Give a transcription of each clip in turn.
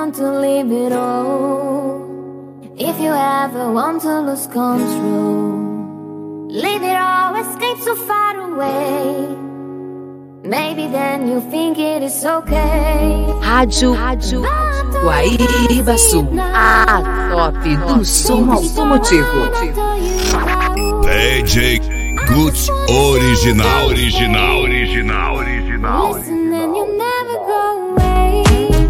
want to leave it all. If you ever want to lose control, leave it all, escape so far away. Maybe then you think it is okay. Rádio Guaíba Sul, a top do som automotivo. DJ Guts Original. Listen and you never go away.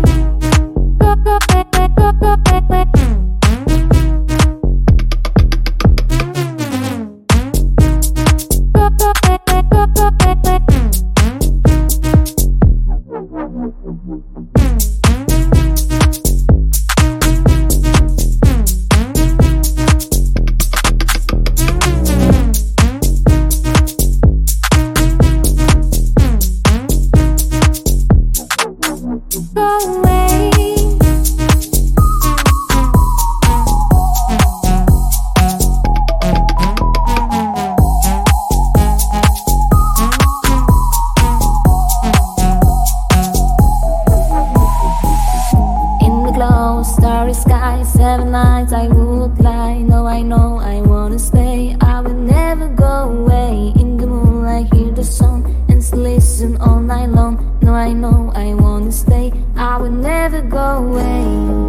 Starry sky, 7 nights I would lie. No, I know I wanna stay. I will never go away. In the moonlight, hear the song and listen all night long. No, I know I wanna stay. I will never go away.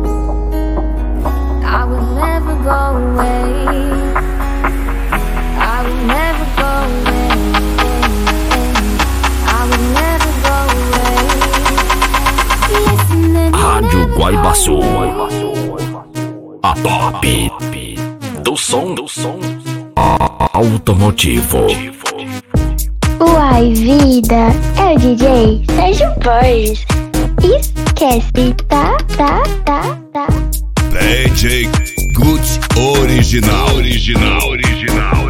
I will never go away. I will never go away. I will never go away. Listen and Rádio Guaíba Sul, a top do som automotivo. Uai, vida, é o DJ Sérgio Borges. Esquece, tá. DJ Guts Original.